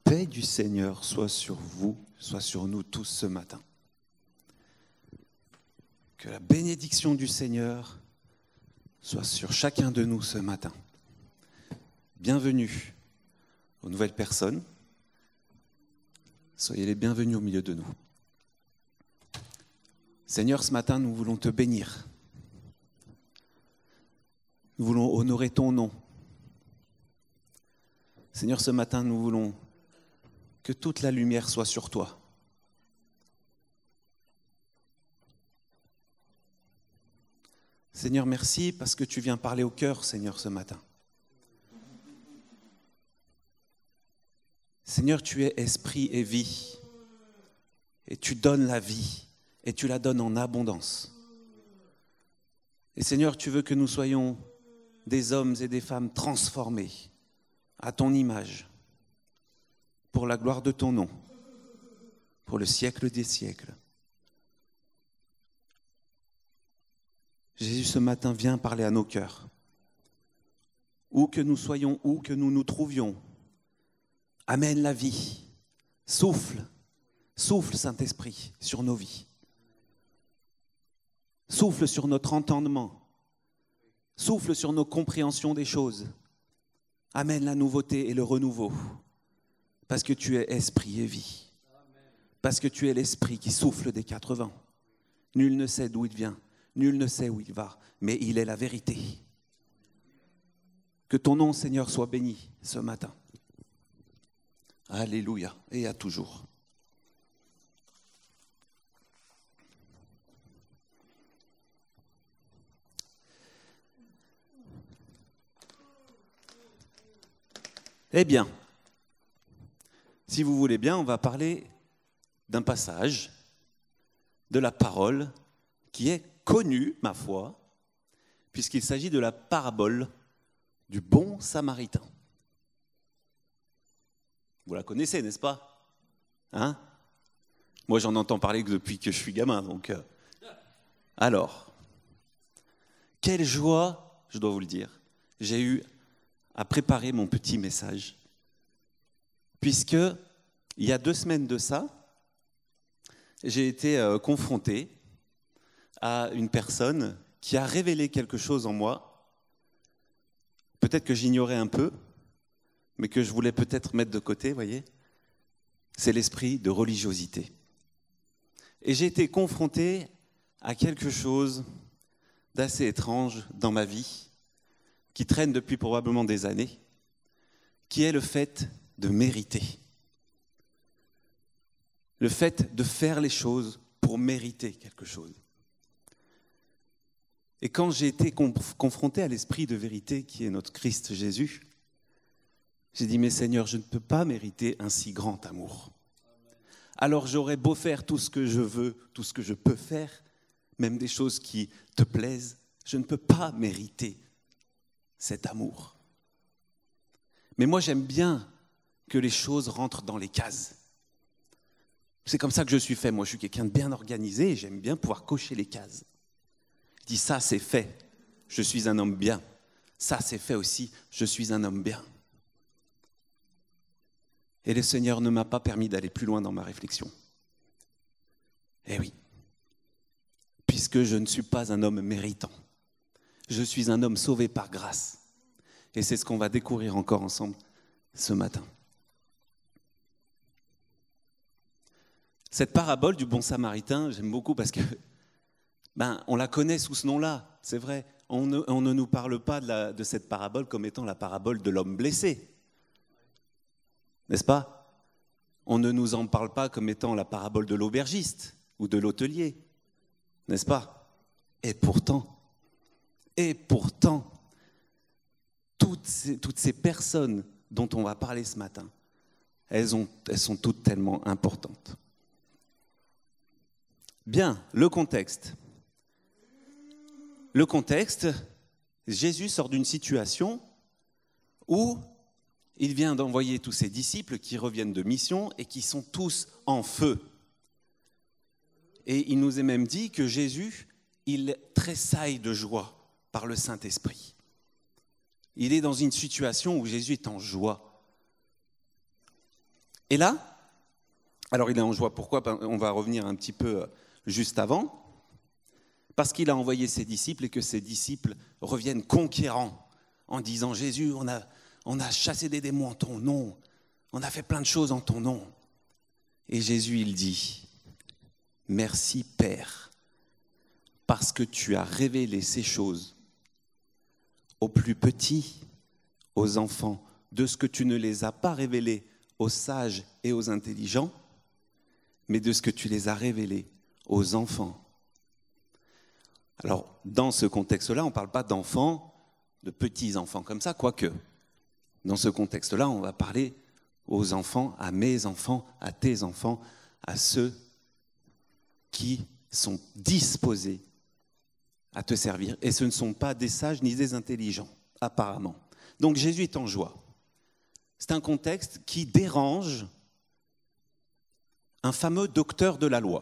paix du Seigneur soit sur vous, soit sur nous tous ce matin. Que la bénédiction du Seigneur soit sur chacun de nous ce matin. Bienvenue aux nouvelles personnes. Soyez les bienvenus au milieu de nous. Seigneur, ce matin, nous voulons te bénir. Nous voulons honorer ton nom. Seigneur, ce matin, nous voulons que toute la lumière soit sur toi. Seigneur, merci parce que tu viens parler au cœur, Seigneur, ce matin. Seigneur, tu es esprit et vie, et tu donnes la vie, et tu la donnes en abondance. Et Seigneur, tu veux que nous soyons des hommes et des femmes transformés à ton image, pour la gloire de ton nom, pour le siècle des siècles. Jésus, ce matin, viens parler à nos cœurs. Où que nous soyons, où que nous nous trouvions, amène la vie. Souffle, Saint-Esprit, sur nos vies. Souffle sur notre entendement. Souffle sur nos compréhensions des choses. Amène la nouveauté et le renouveau. Parce que tu es esprit et vie. Parce que tu es l'esprit qui souffle des 4 vents. Nul ne sait d'où il vient. Nul ne sait où il va, mais il est la vérité. Que ton nom, Seigneur, soit béni ce matin. Alléluia, et à toujours. Eh bien, si vous voulez bien, on va parler d'un passage de la parole qui est connu, ma foi, puisqu'il s'agit de la parabole du bon samaritain. Vous la connaissez, n'est-ce pas ? Hein ? Moi, j'en entends parler depuis que je suis gamin, donc... Alors, quelle joie, je dois vous le dire, j'ai eu à préparer mon petit message, puisque, il y a 2 semaines de ça, j'ai été confronté à une personne qui a révélé quelque chose en moi, peut-être que j'ignorais un peu, mais que je voulais peut-être mettre de côté, voyez. C'est l'esprit de religiosité. Et j'ai été confronté à quelque chose d'assez étrange dans ma vie, qui traîne depuis probablement des années, qui est le fait de mériter. Le fait de faire les choses pour mériter quelque chose. Et quand j'ai été confronté à l'esprit de vérité qui est notre Christ Jésus, j'ai dit, mais Seigneur, je ne peux pas mériter un si grand amour. Alors j'aurais beau faire tout ce que je veux, tout ce que je peux faire, même des choses qui te plaisent, je ne peux pas mériter cet amour. Mais moi, j'aime bien que les choses rentrent dans les cases. C'est comme ça que je suis fait. Moi, je suis quelqu'un de bien organisé et j'aime bien pouvoir cocher les cases. Je dis, ça, c'est fait. Je suis un homme bien. Ça, c'est fait aussi. Je suis un homme bien. Et le Seigneur ne m'a pas permis d'aller plus loin dans ma réflexion. Eh oui. Puisque je ne suis pas un homme méritant. Je suis un homme sauvé par grâce. Et c'est ce qu'on va découvrir encore ensemble ce matin. Cette parabole du bon samaritain, j'aime beaucoup parce que on la connaît sous ce nom-là, c'est vrai. On ne nous parle pas de cette parabole comme étant la parabole de l'homme blessé. N'est-ce pas ? On ne nous en parle pas comme étant la parabole de l'aubergiste ou de l'hôtelier. N'est-ce pas ? Et pourtant, toutes ces personnes dont on va parler ce matin, elles sont toutes tellement importantes. Bien, le contexte. Le contexte, Jésus sort d'une situation où il vient d'envoyer tous ses disciples qui reviennent de mission et qui sont tous en feu. Et il nous est même dit que Jésus, il tressaille de joie par le Saint-Esprit. Il est dans une situation où Jésus est en joie. Et là, alors il est en joie. Pourquoi ? On va revenir un petit peu juste avant. Parce qu'il a envoyé ses disciples et que ses disciples reviennent conquérants en disant « Jésus, on a chassé des démons en ton nom, on a fait plein de choses en ton nom. » Et Jésus, il dit « Merci Père, parce que tu as révélé ces choses aux plus petits, aux enfants, de ce que tu ne les as pas révélées aux sages et aux intelligents, mais de ce que tu les as révélées aux enfants. » Alors, dans ce contexte-là, on ne parle pas d'enfants, de petits-enfants comme ça, quoique. Dans ce contexte-là, on va parler aux enfants, à mes enfants, à tes enfants, à ceux qui sont disposés à te servir. Et ce ne sont pas des sages ni des intelligents, apparemment. Donc Jésus est en joie. C'est un contexte qui dérange un fameux docteur de la loi.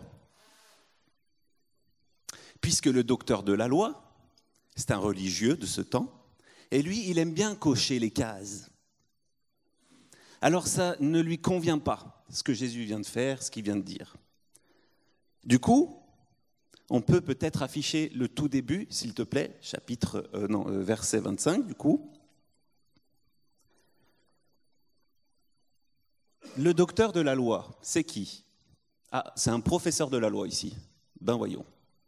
Puisque le docteur de la loi, c'est un religieux de ce temps, et lui, il aime bien cocher les cases. Alors ça ne lui convient pas, ce que Jésus vient de faire, ce qu'il vient de dire. Du coup, on peut peut-être afficher le tout début, s'il te plaît, verset 25, du coup. Le docteur de la loi, c'est qui ? Ah, c'est un professeur de la loi ici. Ben voyons.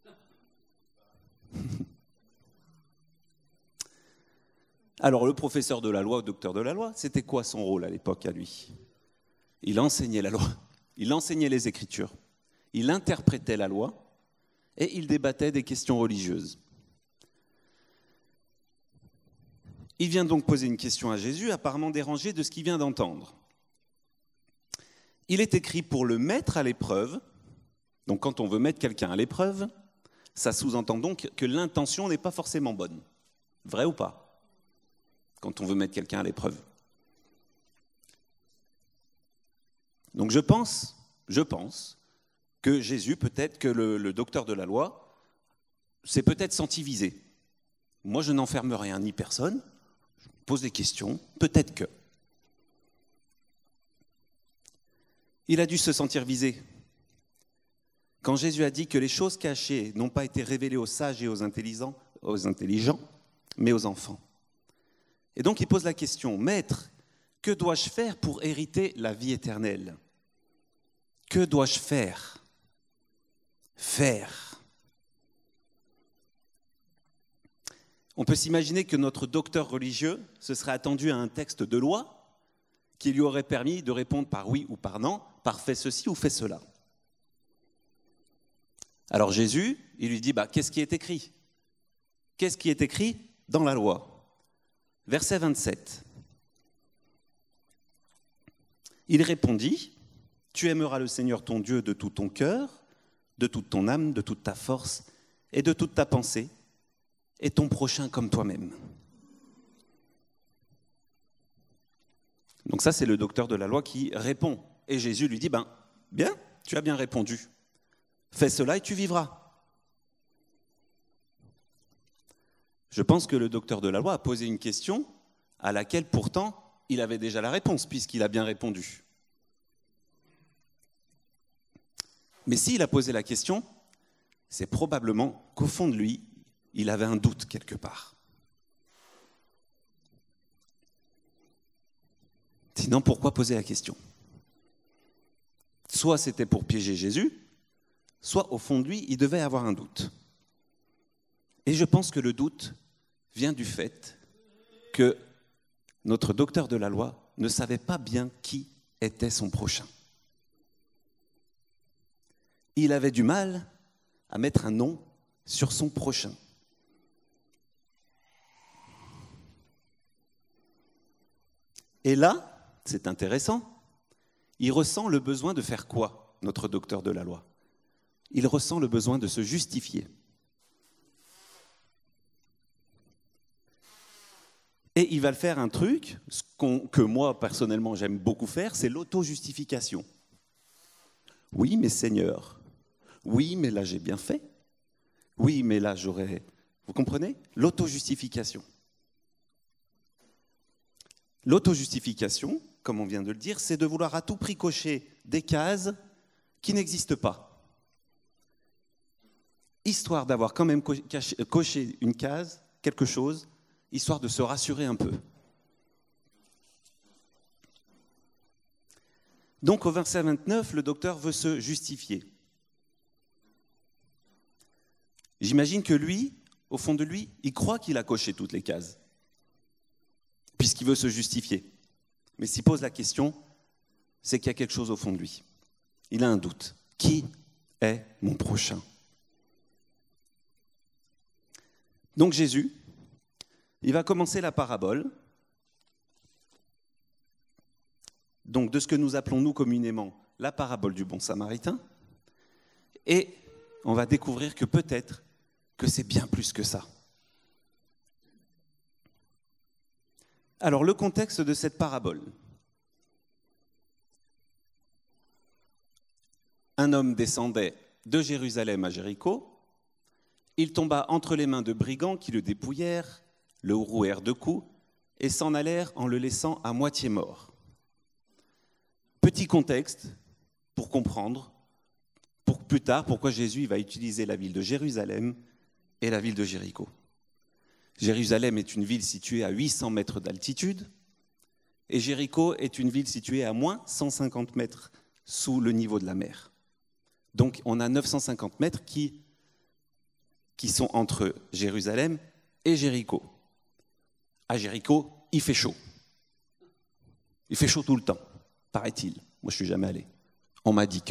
Alors, le professeur de la loi, docteur de la loi, c'était quoi son rôle à l'époque à lui ? Il enseignait la loi, il enseignait les Écritures, il interprétait la loi et il débattait des questions religieuses. Il vient donc poser une question à Jésus, apparemment dérangé de ce qu'il vient d'entendre. Il est écrit pour le mettre à l'épreuve. Donc quand on veut mettre quelqu'un à l'épreuve, ça sous-entend donc que l'intention n'est pas forcément bonne. Vrai ou pas ? Quand on veut mettre quelqu'un à l'épreuve. Donc je pense que Jésus, peut-être que le docteur de la loi, s'est peut-être senti visé. Moi, je n'enferme rien ni personne, je pose des questions, peut-être que. Il a dû se sentir visé. Quand Jésus a dit que les choses cachées n'ont pas été révélées aux sages et aux intelligents, mais aux enfants. Et donc il pose la question, « Maître, que dois-je faire pour hériter la vie éternelle ? Que dois-je faire ? » Faire. On peut s'imaginer que notre docteur religieux se serait attendu à un texte de loi qui lui aurait permis de répondre par oui ou par non, par fais ceci ou fais cela. Alors Jésus, il lui dit, qu'est-ce qui est écrit ? Qu'est-ce qui est écrit dans la loi ? Verset 27. Il répondit, « Tu aimeras le Seigneur ton Dieu de tout ton cœur, de toute ton âme, de toute ta force et de toute ta pensée, et ton prochain comme toi-même. » Donc ça, c'est le docteur de la loi qui répond. Et Jésus lui dit, bien, tu as bien répondu. Fais cela et tu vivras. Je pense que le docteur de la loi a posé une question à laquelle pourtant il avait déjà la réponse puisqu'il a bien répondu. Mais s'il a posé la question, c'est probablement qu'au fond de lui, il avait un doute quelque part. Sinon, pourquoi poser la question ? Soit c'était pour piéger Jésus, soit au fond de lui, il devait avoir un doute. Et je pense que le doute vient du fait que notre docteur de la loi ne savait pas bien qui était son prochain. Il avait du mal à mettre un nom sur son prochain. Et là, c'est intéressant, il ressent le besoin de faire quoi, notre docteur de la loi ? Il ressent le besoin de se justifier. Et il va le faire un truc que moi, personnellement, j'aime beaucoup faire, c'est l'auto-justification. Oui, mais Seigneur, oui, mais là, j'ai bien fait. Oui, mais là, j'aurais... Vous comprenez ? L'auto-justification. L'auto-justification, comme on vient de le dire, c'est de vouloir à tout prix cocher des cases qui n'existent pas. Histoire d'avoir quand même coché une case, quelque chose, histoire de se rassurer un peu. Donc au verset 29, le docteur veut se justifier. J'imagine que lui, au fond de lui, il croit qu'il a coché toutes les cases, puisqu'il veut se justifier. Mais s'il pose la question, c'est qu'il y a quelque chose au fond de lui. Il a un doute. Qui est mon prochain ? Donc Jésus, il va commencer la parabole, donc de ce que nous appelons nous communément la parabole du bon samaritain, et on va découvrir que peut-être que c'est bien plus que ça. Alors le contexte de cette parabole. Un homme descendait de Jérusalem à Jéricho, il tomba entre les mains de brigands qui le dépouillèrent, le rouèrent de coups et s'en allèrent en le laissant à moitié mort. Petit contexte pour comprendre pour plus tard pourquoi Jésus va utiliser la ville de Jérusalem et la ville de Jéricho. Jérusalem est une ville située à 800 mètres d'altitude et Jéricho est une ville située à moins 150 mètres sous le niveau de la mer. Donc on a 950 mètres qui sont entre Jérusalem et Jéricho. À Jéricho, il fait chaud. Il fait chaud tout le temps, paraît-il. Moi, je ne suis jamais allé. On m'a dit que.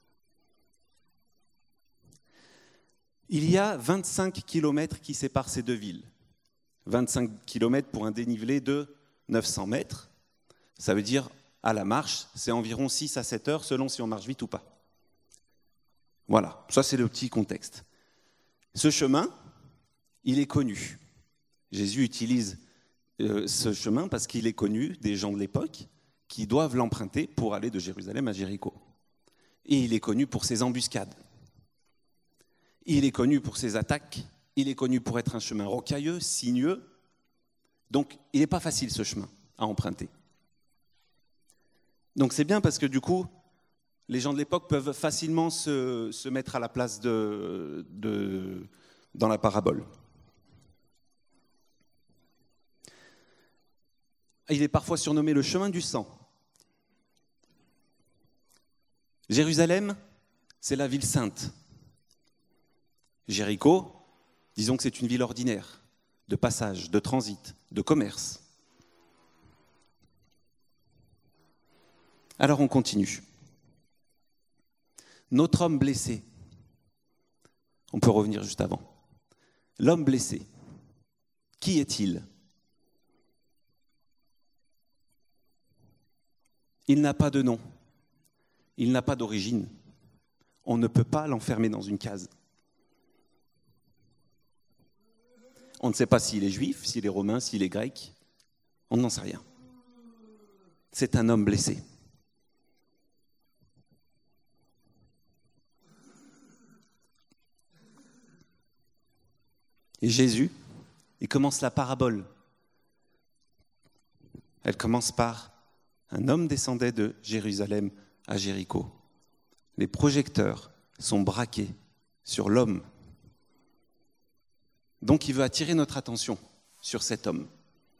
Il y a 25 kilomètres qui séparent ces deux villes. 25 kilomètres pour un dénivelé de 900 mètres. Ça veut dire, à la marche, c'est environ 6 à 7 heures, selon si on marche vite ou pas. Voilà, ça c'est le petit contexte. Ce chemin, il est connu. Jésus utilise ce chemin parce qu'il est connu des gens de l'époque qui doivent l'emprunter pour aller de Jérusalem à Jéricho. Et il est connu pour ses embuscades. Il est connu pour ses attaques. Il est connu pour être un chemin rocailleux, sinueux. Donc, il n'est pas facile ce chemin à emprunter. Donc, c'est bien parce que du coup, les gens de l'époque peuvent facilement se mettre à la place dans la parabole. Il est parfois surnommé le chemin du sang. Jérusalem, c'est la ville sainte. Jéricho, disons que c'est une ville ordinaire, de passage, de transit, de commerce. Alors on continue. Notre homme blessé, on peut revenir juste avant. L'homme blessé, qui est-il ? Il n'a pas de nom, il n'a pas d'origine. On ne peut pas l'enfermer dans une case. On ne sait pas s'il est juif, s'il est romain, s'il est grec. On n'en sait rien. C'est un homme blessé. Et Jésus, il commence la parabole. Elle commence par « Un homme descendait de Jérusalem à Jéricho. » Les projecteurs sont braqués sur l'homme. Donc il veut attirer notre attention sur cet homme.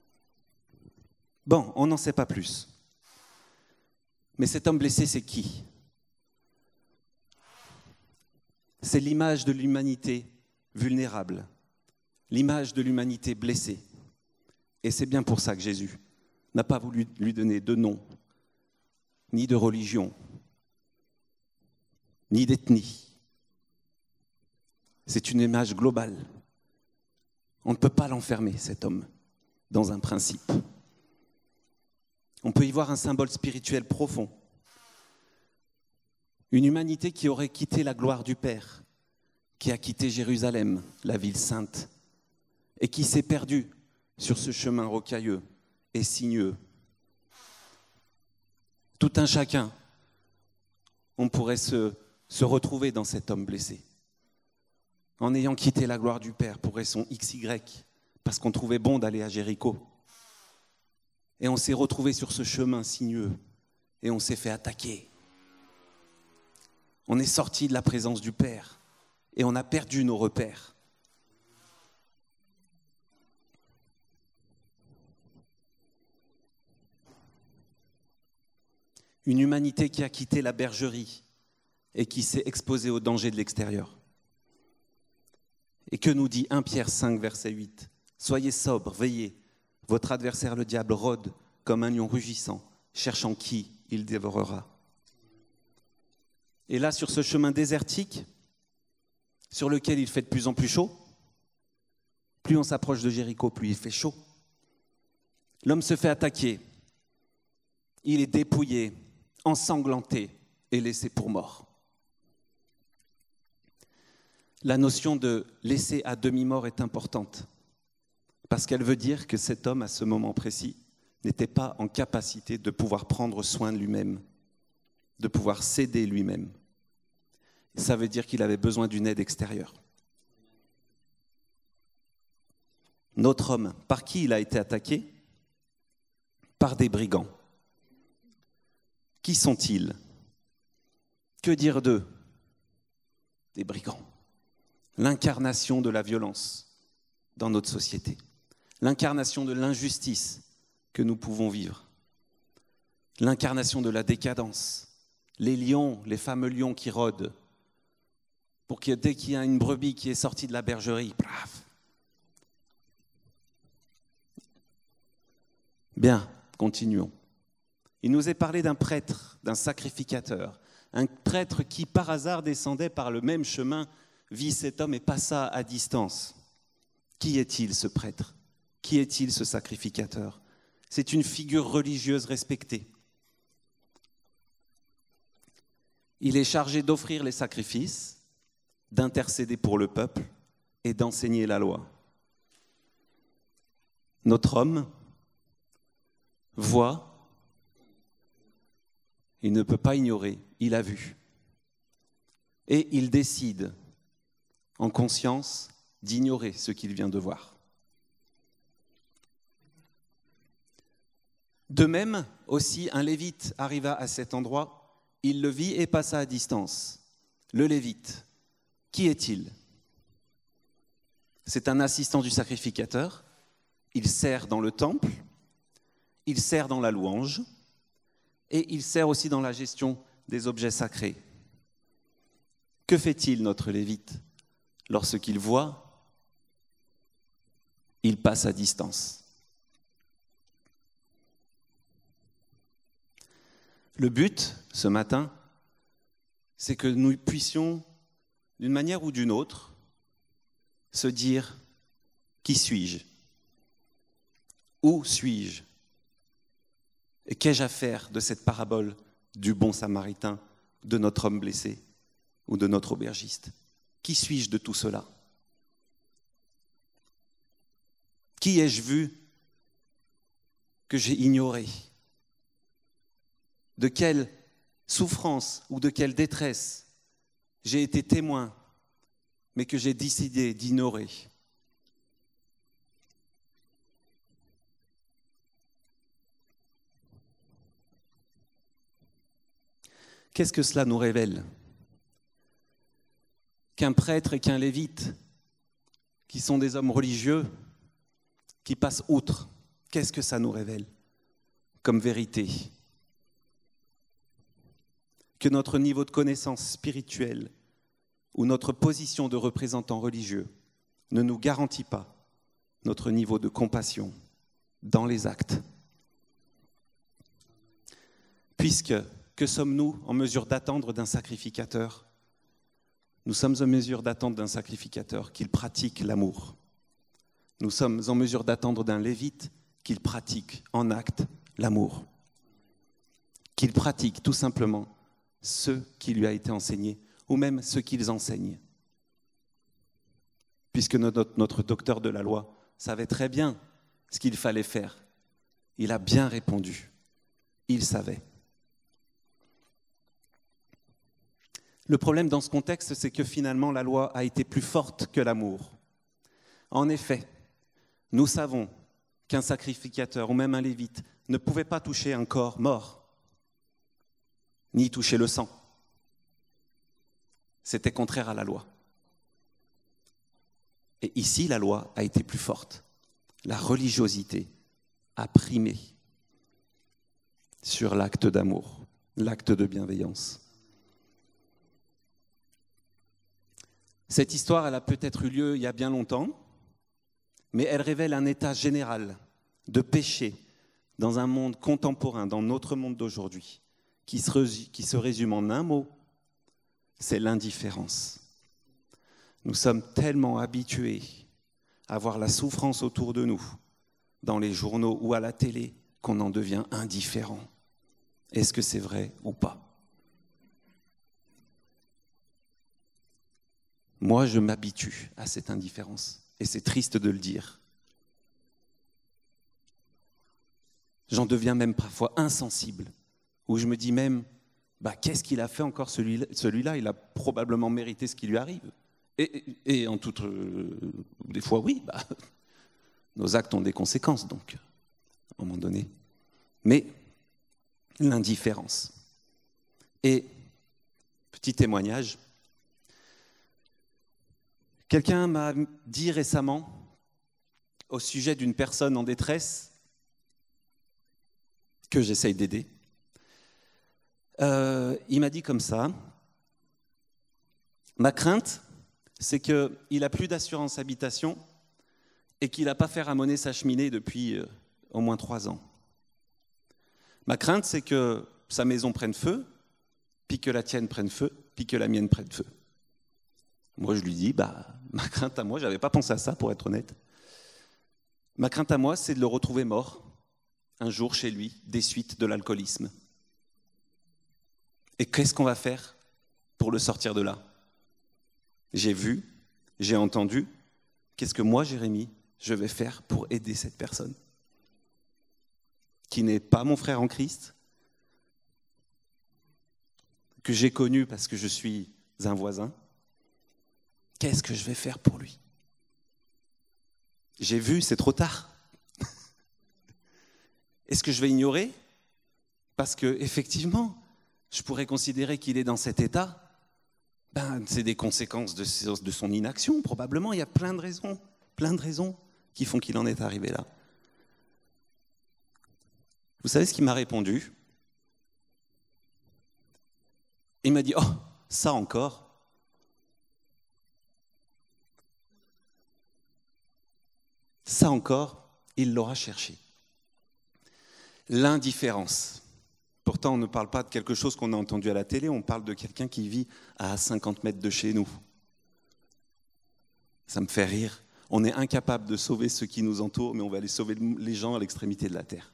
Bon, on n'en sait pas plus. Mais cet homme blessé, c'est qui ? C'est l'image de l'humanité vulnérable, l'image de l'humanité blessée. Et c'est bien pour ça que Jésus n'a pas voulu lui donner de nom, ni de religion, ni d'ethnie. C'est une image globale. On ne peut pas l'enfermer, cet homme, dans un principe. On peut y voir un symbole spirituel profond. Une humanité qui aurait quitté la gloire du Père, qui a quitté Jérusalem, la ville sainte, et qui s'est perdue sur ce chemin rocailleux et sinueux. Tout un chacun, on pourrait se retrouver dans cet homme blessé. En ayant quitté la gloire du Père pour raison XY, parce qu'on trouvait bon d'aller à Jéricho. Et on s'est retrouvé sur ce chemin sinueux et on s'est fait attaquer. On est sorti de la présence du Père et on a perdu nos repères. Une humanité qui a quitté la bergerie et qui s'est exposée aux dangers de l'extérieur. Et que nous dit 1 Pierre 5, verset 8 ? Soyez sobres, veillez. Votre adversaire, le diable, rôde comme un lion rugissant, cherchant qui il dévorera. Et là, sur ce chemin désertique, sur lequel il fait de plus en plus chaud, plus on s'approche de Jéricho, plus il fait chaud. L'homme se fait attaquer. Il est dépouillé, ensanglanté et laissé pour mort. La notion de laisser à demi-mort est importante parce qu'elle veut dire que cet homme, à ce moment précis, n'était pas en capacité de pouvoir prendre soin de lui-même, de pouvoir s'aider lui-même. Ça veut dire qu'il avait besoin d'une aide extérieure. Notre homme, par qui il a été attaqué ? Par des brigands. Qui sont-ils ? Que dire d'eux ? Des brigands. L'incarnation de la violence dans notre société. L'incarnation de l'injustice que nous pouvons vivre. L'incarnation de la décadence. Les lions, les fameux lions qui rôdent. Pour que dès qu'il y a une brebis qui est sortie de la bergerie, plaf. Bien, continuons. Il nous est parlé d'un prêtre, d'un sacrificateur. Un prêtre qui, par hasard, descendait par le même chemin, vit cet homme et passa à distance. Qui est-il, ce prêtre ? Qui est-il, ce sacrificateur ? C'est une figure religieuse respectée. Il est chargé d'offrir les sacrifices, d'intercéder pour le peuple et d'enseigner la loi. Notre homme voit, il ne peut pas ignorer, il a vu. Et il décide, en conscience, d'ignorer ce qu'il vient de voir. De même, aussi, un lévite arriva à cet endroit, il le vit et passa à distance. Le lévite, qui est-il ? C'est un assistant du sacrificateur, il sert dans le temple, il sert dans la louange et il sert aussi dans la gestion des objets sacrés. Que fait-il, notre lévite ? Lorsqu'il voit, il passe à distance. Le but, ce matin, c'est que nous puissions, d'une manière ou d'une autre, se dire « Qui suis-je ? Où suis-je ? Et qu'ai-je à faire de cette parabole du bon samaritain, de notre homme blessé ou de notre aubergiste ? Qui suis-je de tout cela ? Qui ai-je vu que j'ai ignoré ? De quelle souffrance ou de quelle détresse j'ai été témoin, mais que j'ai décidé d'ignorer ? Qu'est-ce que cela nous révèle ? Qu'un prêtre et qu'un lévite, qui sont des hommes religieux, qui passent outre, qu'est-ce que ça nous révèle comme vérité ? Que notre niveau de connaissance spirituelle ou notre position de représentant religieux ne nous garantit pas notre niveau de compassion dans les actes. Puisque, que sommes-nous en mesure d'attendre d'un sacrificateur ? Nous sommes en mesure d'attendre d'un sacrificateur qu'il pratique l'amour. Nous sommes en mesure d'attendre d'un lévite qu'il pratique en acte l'amour. Qu'il pratique tout simplement ce qui lui a été enseigné, ou même ce qu'ils enseignent. Puisque notre docteur de la loi savait très bien ce qu'il fallait faire. Il a bien répondu. Il savait. Le problème dans ce contexte, c'est que finalement, la loi a été plus forte que l'amour. En effet, nous savons qu'un sacrificateur ou même un lévite ne pouvait pas toucher un corps mort, ni toucher le sang. C'était contraire à la loi. Et ici, la loi a été plus forte. La religiosité a primé sur l'acte d'amour, l'acte de bienveillance. Cette histoire, elle a peut-être eu lieu il y a bien longtemps, mais elle révèle un état général de péché dans un monde contemporain, dans notre monde d'aujourd'hui, qui se résume en un mot, c'est l'indifférence. Nous sommes tellement habitués à voir la souffrance autour de nous, dans les journaux ou à la télé, qu'on en devient indifférent. Est-ce que c'est vrai ou pas ? Moi, je m'habitue à cette indifférence, et c'est triste de le dire. J'en deviens même parfois insensible, où je me dis même, qu'est-ce qu'il a fait encore celui-là ? Il a probablement mérité ce qui lui arrive. Et en toute... des fois, oui, nos actes ont des conséquences, donc, à un moment donné. Mais l'indifférence. Et, petit témoignage, quelqu'un m'a dit récemment, au sujet d'une personne en détresse, que j'essaye d'aider, il m'a dit comme ça, ma crainte, c'est qu'il n'a plus d'assurance habitation et qu'il n'a pas fait ramoner sa cheminée depuis au moins 3 ans. Ma crainte, c'est que sa maison prenne feu, puis que la tienne prenne feu, puis que la mienne prenne feu. Moi, je lui dis, ma crainte à moi, je n'avais pas pensé à ça, pour être honnête. Ma crainte à moi, c'est de le retrouver mort, un jour chez lui, des suites de l'alcoolisme. Et qu'est-ce qu'on va faire pour le sortir de là ? J'ai vu, j'ai entendu, qu'est-ce que moi, Jérémie, je vais faire pour aider cette personne qui n'est pas mon frère en Christ, que j'ai connu parce que je suis un voisin. Qu'est-ce que je vais faire pour lui ? J'ai vu, c'est trop tard. Est-ce que je vais ignorer ? Parce que effectivement, je pourrais considérer qu'il est dans cet état. C'est des conséquences de son inaction, probablement. Il y a plein de raisons qui font qu'il en est arrivé là. Vous savez ce qu'il m'a répondu ? Il m'a dit, « Oh, ça encore ?» Ça encore, il l'aura cherché. L'indifférence. Pourtant, on ne parle pas de quelque chose qu'on a entendu à la télé, on parle de quelqu'un qui vit à 50 mètres de chez nous. Ça me fait rire. On est incapable de sauver ceux qui nous entourent, mais on va aller sauver les gens à l'extrémité de la terre.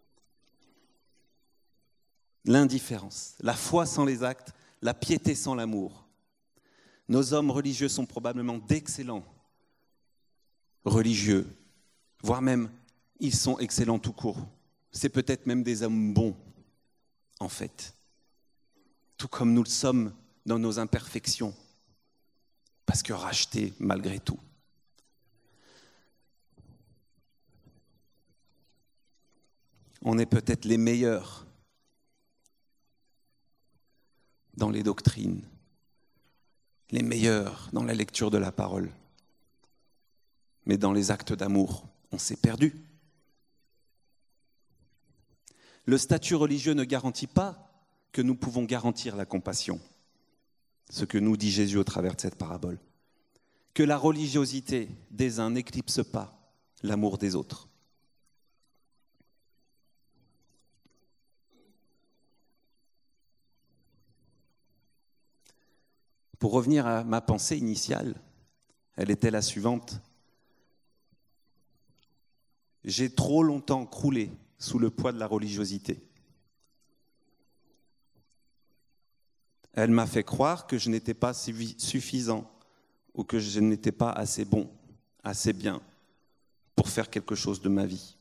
L'indifférence, la foi sans les actes, la piété sans l'amour. Nos hommes religieux sont probablement d'excellents religieux, voire même, ils sont excellents tout court. C'est peut-être même des hommes bons, en fait. Tout comme nous le sommes dans nos imperfections, parce que rachetés malgré tout. On est peut-être les meilleurs dans les doctrines, les meilleurs dans la lecture de la parole. Mais dans les actes d'amour, on s'est perdu. Le statut religieux ne garantit pas que nous pouvons garantir la compassion, ce que nous dit Jésus au travers de cette parabole. Que la religiosité des uns n'éclipse pas l'amour des autres. Pour revenir à ma pensée initiale, elle était la suivante. J'ai trop longtemps croulé sous le poids de la religiosité. Elle m'a fait croire que je n'étais pas suffisant ou que je n'étais pas assez bon, assez bien pour faire quelque chose de ma vie.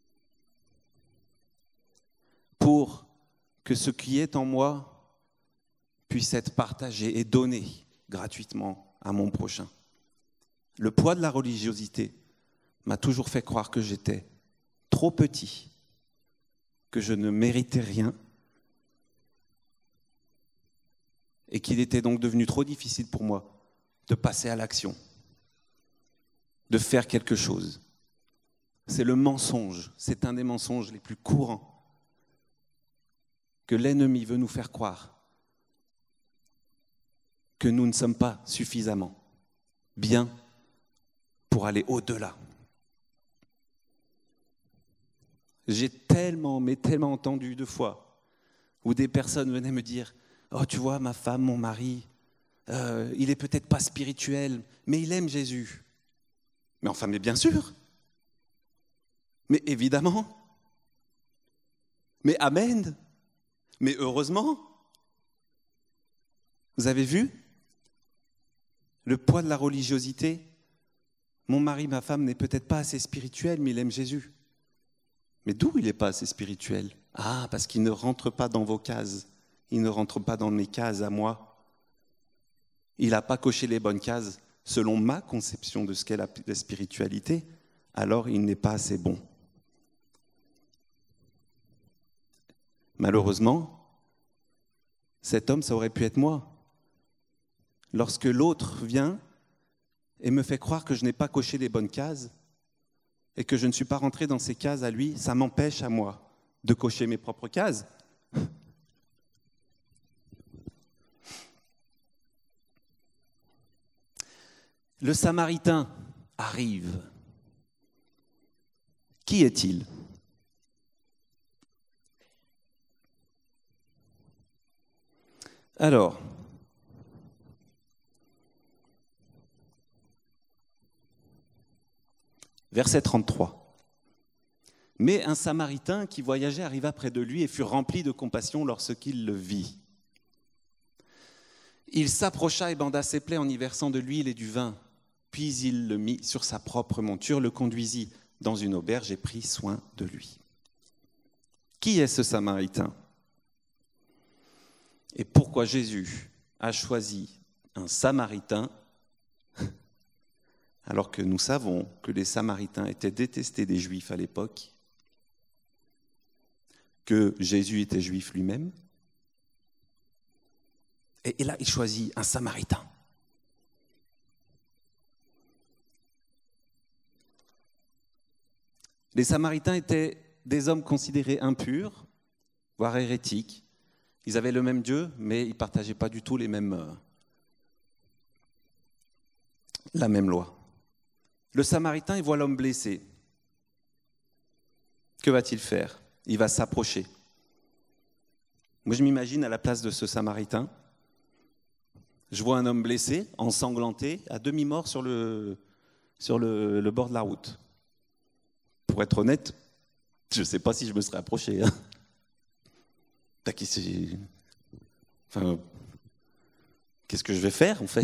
Pour que ce qui est en moi puisse être partagé et donné gratuitement à mon prochain. Le poids de la religiosité m'a toujours fait croire que j'étais trop petit que je ne méritais rien et qu'il était donc devenu trop difficile pour moi de passer à l'action, de faire quelque chose. C'est le mensonge, c'est un des mensonges les plus courants que l'ennemi veut nous faire croire que nous ne sommes pas suffisamment bien pour aller au-delà. J'ai tellement entendu de fois où des personnes venaient me dire « Oh, tu vois, ma femme, mon mari, il est peut-être pas spirituel, mais il aime Jésus. » Mais enfin, mais bien sûr. Mais évidemment. Mais amen. Mais heureusement. Vous avez vu le poids de la religiosité? Mon mari, ma femme n'est peut-être pas assez spirituel, mais il aime Jésus. Mais d'où il n'est pas assez spirituel? Ah, parce qu'il ne rentre pas dans vos cases. Il ne rentre pas dans mes cases à moi. Il n'a pas coché les bonnes cases selon ma conception de ce qu'est la spiritualité. Alors il n'est pas assez bon. Malheureusement, cet homme, ça aurait pu être moi. Lorsque l'autre vient et me fait croire que je n'ai pas coché les bonnes cases et que je ne suis pas rentré dans ces cases à lui, ça m'empêche à moi de cocher mes propres cases. Le Samaritain arrive. Qui est-il ? Alors, verset 33. Mais un Samaritain qui voyageait arriva près de lui et fut rempli de compassion lorsqu'il le vit. Il s'approcha et banda ses plaies en y versant de l'huile et du vin. Puis il le mit sur sa propre monture, le conduisit dans une auberge et prit soin de lui. Qui est ce Samaritain ? Et pourquoi Jésus a choisi un Samaritain alors que nous savons que les Samaritains étaient détestés des Juifs à l'époque, que Jésus était Juif lui-même, et là il choisit un Samaritain. Les Samaritains étaient des hommes considérés impurs, voire hérétiques. Ils avaient le même Dieu, mais ils ne partageaient pas du tout la même loi. Le Samaritain, il voit l'homme blessé. Que va-t-il faire ? Il va s'approcher. Moi, je m'imagine à la place de ce Samaritain. Je vois un homme blessé, ensanglanté, à demi-mort sur le bord de la route. Pour être honnête, je ne sais pas si je me serais approché. Qu'est-ce que je vais faire, en fait ?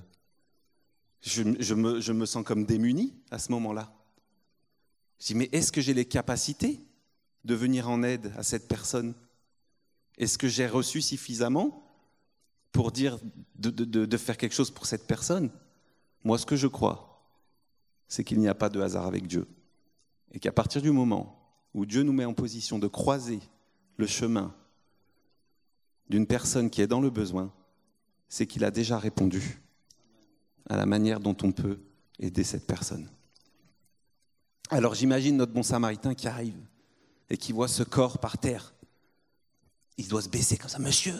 Je me sens comme démuni à ce moment-là. Je dis, mais est-ce que j'ai les capacités de venir en aide à cette personne ? Est-ce que j'ai reçu suffisamment pour dire de faire quelque chose pour cette personne ? Moi, ce que je crois, c'est qu'il n'y a pas de hasard avec Dieu. Et qu'à partir du moment où Dieu nous met en position de croiser le chemin d'une personne qui est dans le besoin, c'est qu'il a déjà répondu à la manière dont on peut aider cette personne. Alors j'imagine notre bon Samaritain qui arrive et qui voit ce corps par terre. Il doit se baisser comme ça. Monsieur.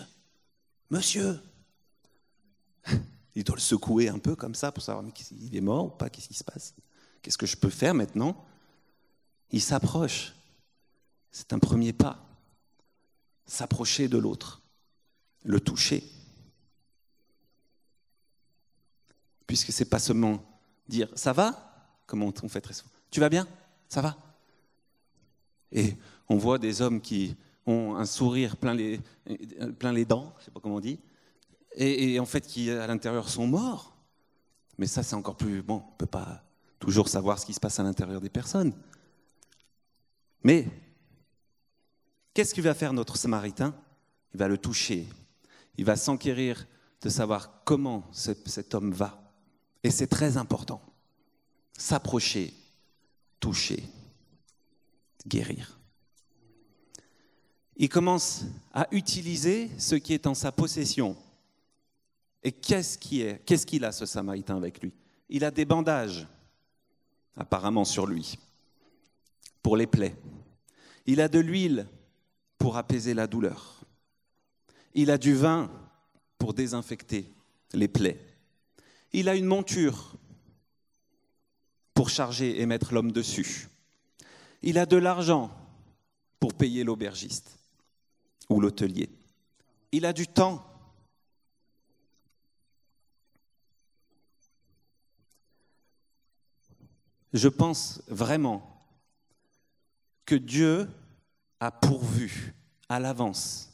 Il doit le secouer un peu comme ça pour savoir mais il est mort ou pas, qu'est-ce qui se passe ? Qu'est-ce que je peux faire maintenant ? Il s'approche. C'est un premier pas. S'approcher de l'autre. Le toucher. Puisque c'est pas seulement dire « ça va ?» comme on fait très souvent. « Tu vas bien ? Ça va ?» Et on voit des hommes qui ont un sourire plein les dents, je ne sais pas comment on dit, et en fait qui à l'intérieur sont morts. Mais ça c'est encore plus... Bon, on ne peut pas toujours savoir ce qui se passe à l'intérieur des personnes. Mais qu'est-ce qu'il va faire notre Samaritain ? Il va le toucher. Il va s'enquérir de savoir comment cet homme va. Et c'est très important. S'approcher, toucher, guérir. il commence à utiliser ce qui est en sa possession. Et qu'est-ce qu'il a, ce Samaritain, avec lui? Il a des bandages, apparemment, sur lui, pour les plaies. Il a de l'huile pour apaiser la douleur. Il a du vin pour désinfecter les plaies. Il a une monture pour charger et mettre l'homme dessus. Il a de l'argent pour payer l'aubergiste ou l'hôtelier. Il a du temps. Je pense vraiment que Dieu a pourvu à l'avance.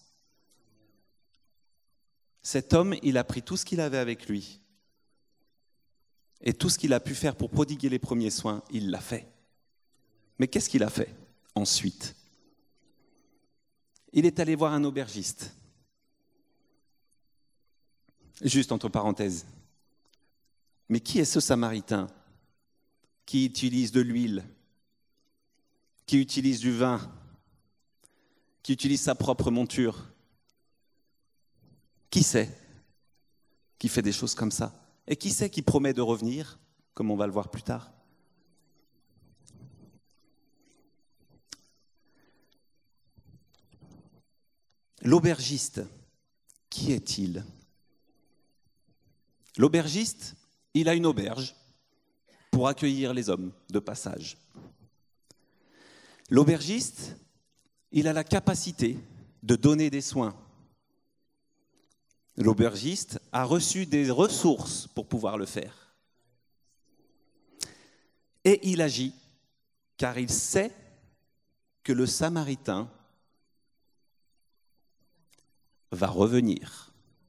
Cet homme, il a pris tout ce qu'il avait avec lui et tout ce qu'il a pu faire pour prodiguer les premiers soins, il l'a fait. Mais qu'est-ce qu'il a fait ensuite? Il est allé voir un aubergiste. Juste entre parenthèses. Mais qui est ce Samaritain qui utilise de l'huile, qui utilise du vin, qui utilise sa propre monture? Qui c'est qui fait des choses comme ça? Et qui c'est qui promet de revenir, comme on va le voir plus tard? L'aubergiste, qui est-il? L'aubergiste, il a une auberge pour accueillir les hommes de passage. L'aubergiste, il a la capacité de donner des soins. L'aubergiste a reçu des ressources pour pouvoir le faire. Et il agit car il sait que le Samaritain va revenir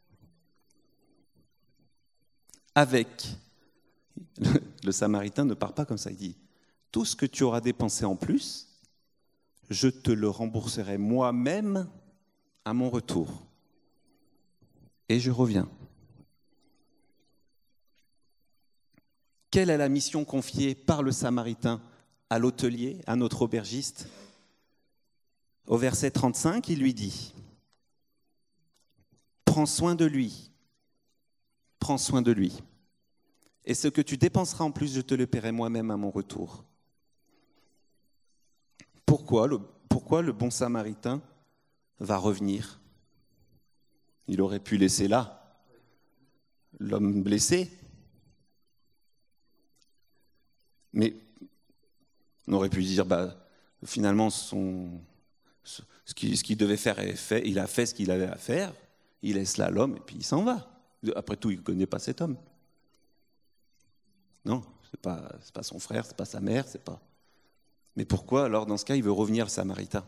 avec... Le Samaritain ne part pas comme ça, il dit « Tout ce que tu auras dépensé en plus, je te le rembourserai moi-même à mon retour. Et je reviens. » Quelle est la mission confiée par le Samaritain à l'hôtelier, à notre aubergiste? Au verset 35, il lui dit « Prends soin de lui, prends soin de lui. Et ce que tu dépenseras en plus, je te le paierai moi-même à mon retour. » Pourquoi le bon Samaritain va revenir? Il aurait pu laisser là l'homme blessé. Mais on aurait pu dire, finalement, ce qu'il devait faire est fait, il a fait ce qu'il avait à faire, il laisse là l'homme et puis il s'en va. Après tout, il ne connaît pas cet homme. Non, c'est pas son frère, c'est pas sa mère, c'est pas. Mais pourquoi alors dans ce cas il veut revenir le Samaritain?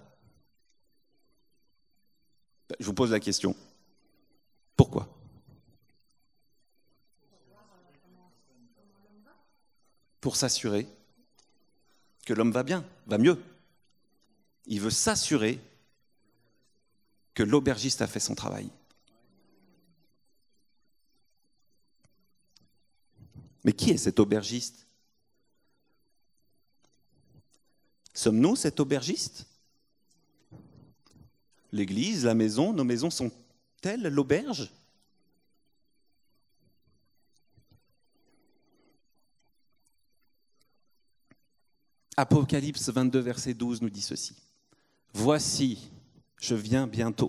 Je vous pose la question. Pourquoi? Pour s'assurer que l'homme va bien, va mieux. Il veut s'assurer que l'aubergiste a fait son travail. Mais qui est cet aubergiste? Sommes-nous cet aubergiste? L'église, la maison, nos maisons sont-elles l'auberge? Apocalypse 22, verset 12 nous dit ceci. « Voici, je viens bientôt,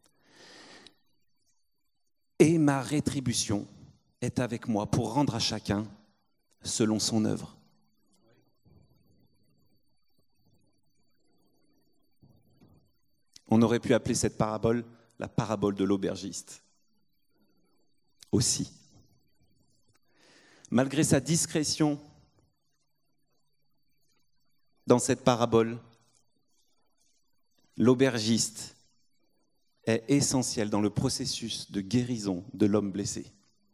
et ma rétribution est avec moi pour rendre à chacun selon son œuvre. » On aurait pu appeler cette parabole la parabole de l'aubergiste. Aussi. Malgré sa discrétion dans cette parabole, l'aubergiste est essentiel dans le processus de guérison de l'homme blessé.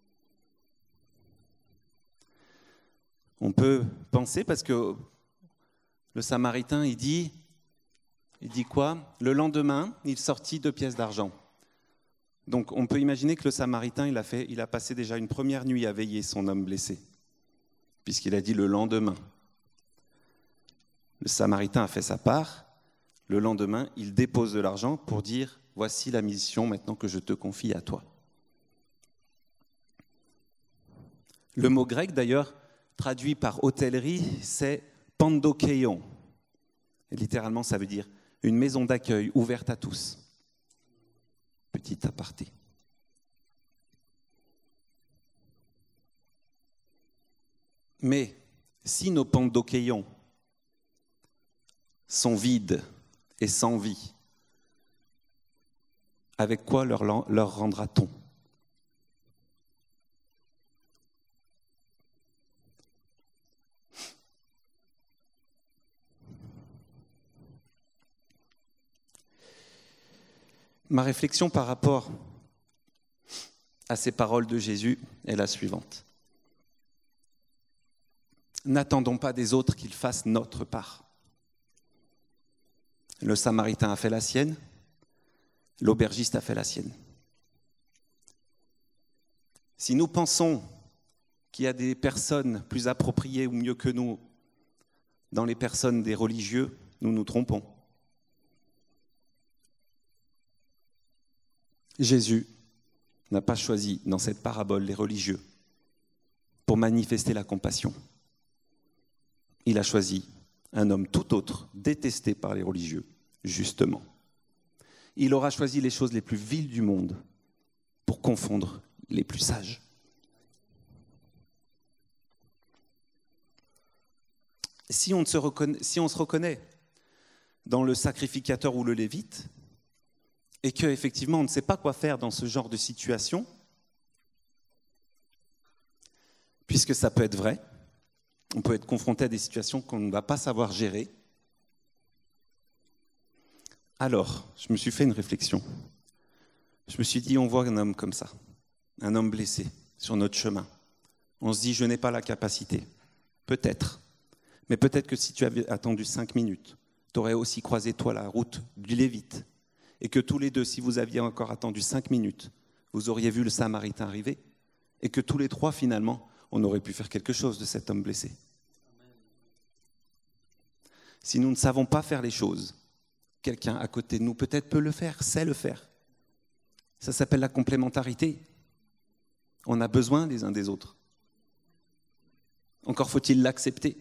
On peut penser, parce que le Samaritain, il dit quoi? Le lendemain, il sortit 2 pièces d'argent. Donc on peut imaginer que le Samaritain, il a passé déjà une première nuit à veiller son homme blessé, puisqu'il a dit le lendemain. Le Samaritain a fait sa part, le lendemain, il dépose de l'argent pour dire « Voici la mission maintenant que je te confie à toi ». Le mot grec, d'ailleurs, traduit par hôtellerie, c'est « pandokeion ». Littéralement, ça veut dire « une maison d'accueil ouverte à tous ». Petit aparté. Mais si nos pandokeions sont vides et sans vie, avec quoi leur rendra-t-on ? Ma réflexion par rapport à ces paroles de Jésus est la suivante. N'attendons pas des autres qu'ils fassent notre part. Le Samaritain a fait la sienne, l'aubergiste a fait la sienne. Si nous pensons qu'il y a des personnes plus appropriées ou mieux que nous dans les personnes des religieux, nous nous trompons. Jésus n'a pas choisi dans cette parabole les religieux pour manifester la compassion. Il a choisi un homme tout autre, détesté par les religieux, justement. Il aura choisi les choses les plus viles du monde pour confondre les plus sages. Si on se reconnaît dans le sacrificateur ou le lévite, et qu'effectivement on ne sait pas quoi faire dans ce genre de situation, puisque ça peut être vrai, on peut être confronté à des situations qu'on ne va pas savoir gérer. Alors, je me suis fait une réflexion. Je me suis dit, on voit un homme comme ça, un homme blessé sur notre chemin. On se dit, je n'ai pas la capacité. Peut-être. Mais peut-être que si tu avais attendu 5 minutes, tu aurais aussi croisé, toi, la route du Lévite. Et que tous les deux, si vous aviez encore attendu 5 minutes, vous auriez vu le Samaritain arriver. Et que tous les trois, finalement, on aurait pu faire quelque chose de cet homme blessé. Si nous ne savons pas faire les choses, quelqu'un à côté de nous peut-être peut le faire, sait le faire. Ça s'appelle la complémentarité. On a besoin les uns des autres. Encore faut-il l'accepter.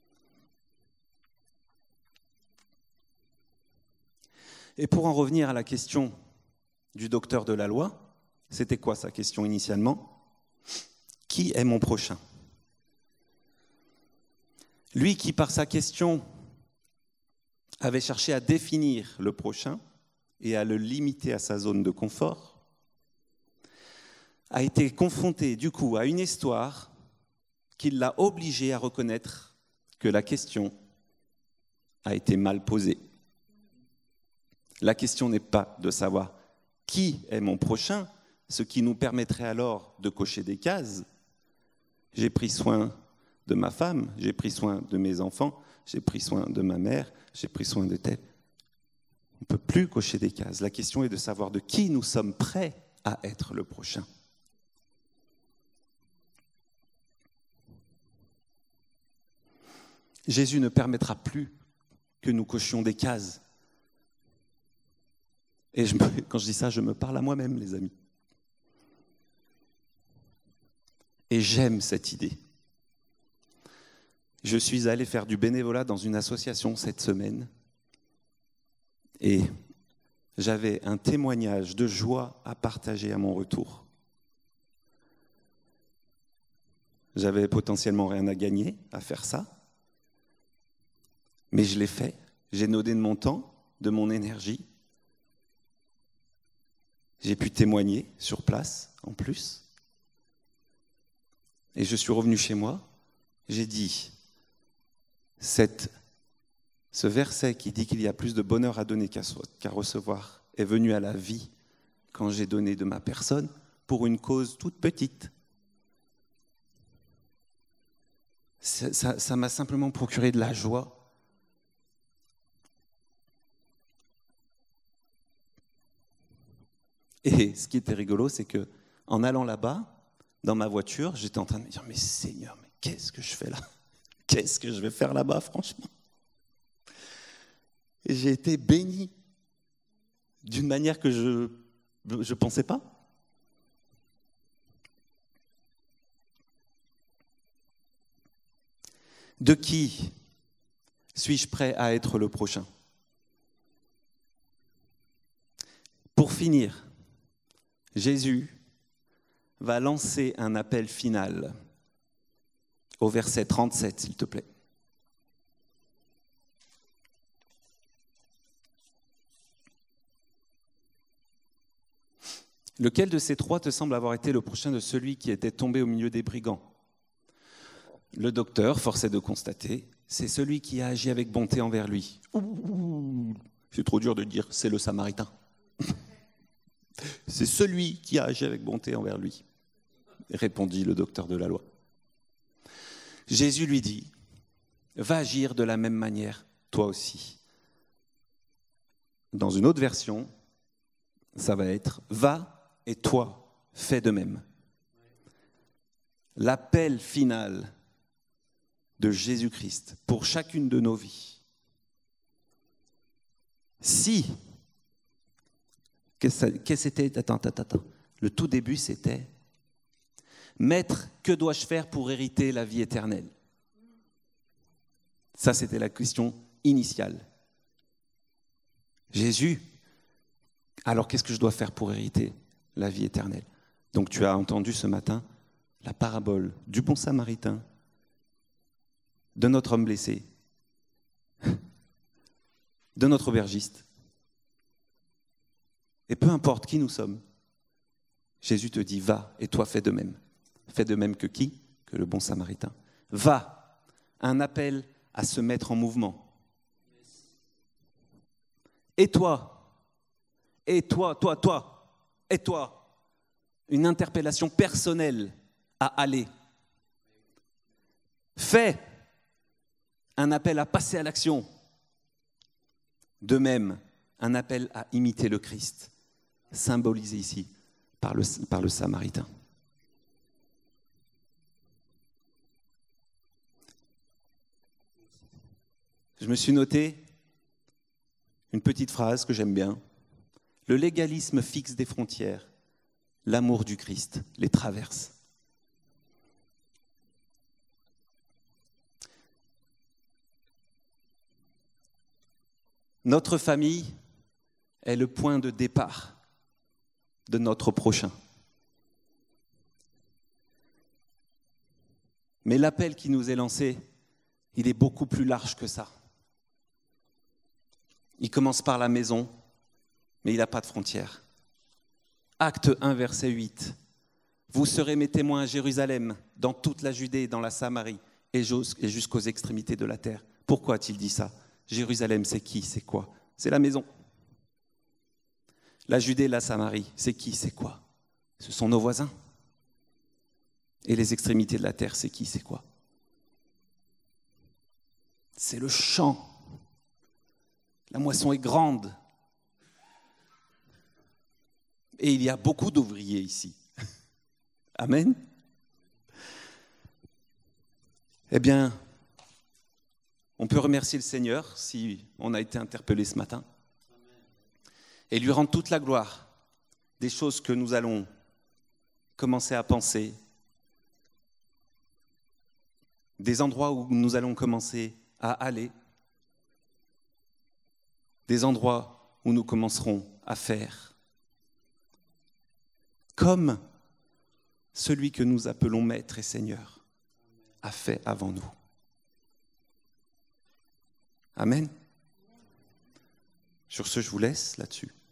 Et pour en revenir à la question du docteur de la loi, c'était quoi sa question initialement ? Qui est mon prochain ? Lui qui, par sa question, avait cherché à définir le prochain et à le limiter à sa zone de confort, a été confronté du coup à une histoire qui l'a obligé à reconnaître que la question a été mal posée. La question n'est pas de savoir qui est mon prochain, ce qui nous permettrait alors de cocher des cases. J'ai pris soin de ma femme, j'ai pris soin de mes enfants, j'ai pris soin de ma mère, j'ai pris soin de tel. On ne peut plus cocher des cases. La question est de savoir de qui nous sommes prêts à être le prochain. Jésus ne permettra plus que nous cochions des cases. Et quand je dis ça, je me parle à moi-même, les amis. Et j'aime cette idée. Je suis allé faire du bénévolat dans une association cette semaine et j'avais un témoignage de joie à partager à mon retour. J'avais potentiellement rien à gagner à faire ça, mais je l'ai fait. J'ai donné de mon temps, de mon énergie. J'ai pu témoigner sur place, en plus. Et je suis revenu chez moi, j'ai dit, ce verset qui dit qu'il y a plus de bonheur à donner qu'à recevoir est venu à la vie quand j'ai donné de ma personne pour une cause toute petite. Ça m'a simplement procuré de la joie. Et ce qui était rigolo, c'est que en allant là-bas, dans ma voiture, j'étais en train de me dire, mais Seigneur, mais qu'est-ce que je fais là ? Qu'est-ce que je vais faire là-bas, franchement ? Et j'ai été béni d'une manière que je ne pensais pas. De qui suis-je prêt à être le prochain? Pour finir, Jésus va lancer un appel final au verset 37, s'il te plaît. Lequel de ces trois te semble avoir été le prochain de celui qui était tombé au milieu des brigands? Le docteur, force est de constater, c'est celui qui a agi avec bonté envers lui. C'est trop dur de dire, c'est le Samaritain. C'est celui qui a agi avec bonté envers lui, répondit le docteur de la loi. Jésus lui dit, va agir de la même manière, toi aussi. Dans une autre version, ça va être, va et toi, fais de même. L'appel final de Jésus-Christ pour chacune de nos vies. Si, attends. Le tout début, c'était Maître, que dois-je faire pour hériter la vie éternelle? Ça, c'était la question initiale. Jésus, alors qu'est-ce que je dois faire pour hériter la vie éternelle? Donc tu as entendu ce matin la parabole du bon samaritain, de notre homme blessé, de notre aubergiste. Et peu importe qui nous sommes, Jésus te dit, va, et toi fais de même. Fais de même que qui? Que le bon samaritain. Va, un appel à se mettre en mouvement. Et toi, et toi, une interpellation personnelle à aller. Fais un appel à passer à l'action. De même, un appel à imiter le Christ, symbolisé ici par le Samaritain. Je me suis noté une petite phrase que j'aime bien. Le légalisme fixe des frontières, l'amour du Christ les traverse. Notre famille est le point de départ de notre prochain. Mais l'appel qui nous est lancé, il est beaucoup plus large que ça. Il commence par la maison, mais il n'a pas de frontières. Acte 1, verset 8. Vous serez mes témoins à Jérusalem, dans toute la Judée, dans la Samarie et jusqu'aux extrémités de la terre. Pourquoi a-t-il dit ça? Jérusalem, c'est qui? C'est quoi? C'est la maison. La Judée, la Samarie, c'est qui? C'est quoi? Ce sont nos voisins. Et les extrémités de la terre, c'est qui? C'est quoi? C'est le champ. La moisson est grande. Et il y a beaucoup d'ouvriers ici. Amen. Eh bien, on peut remercier le Seigneur si on a été interpellé ce matin et lui rendre toute la gloire des choses que nous allons commencer à penser, des endroits où nous allons commencer à aller, des endroits où nous commencerons à faire, comme celui que nous appelons Maître et Seigneur a fait avant nous. Amen. Sur ce, je vous laisse là-dessus.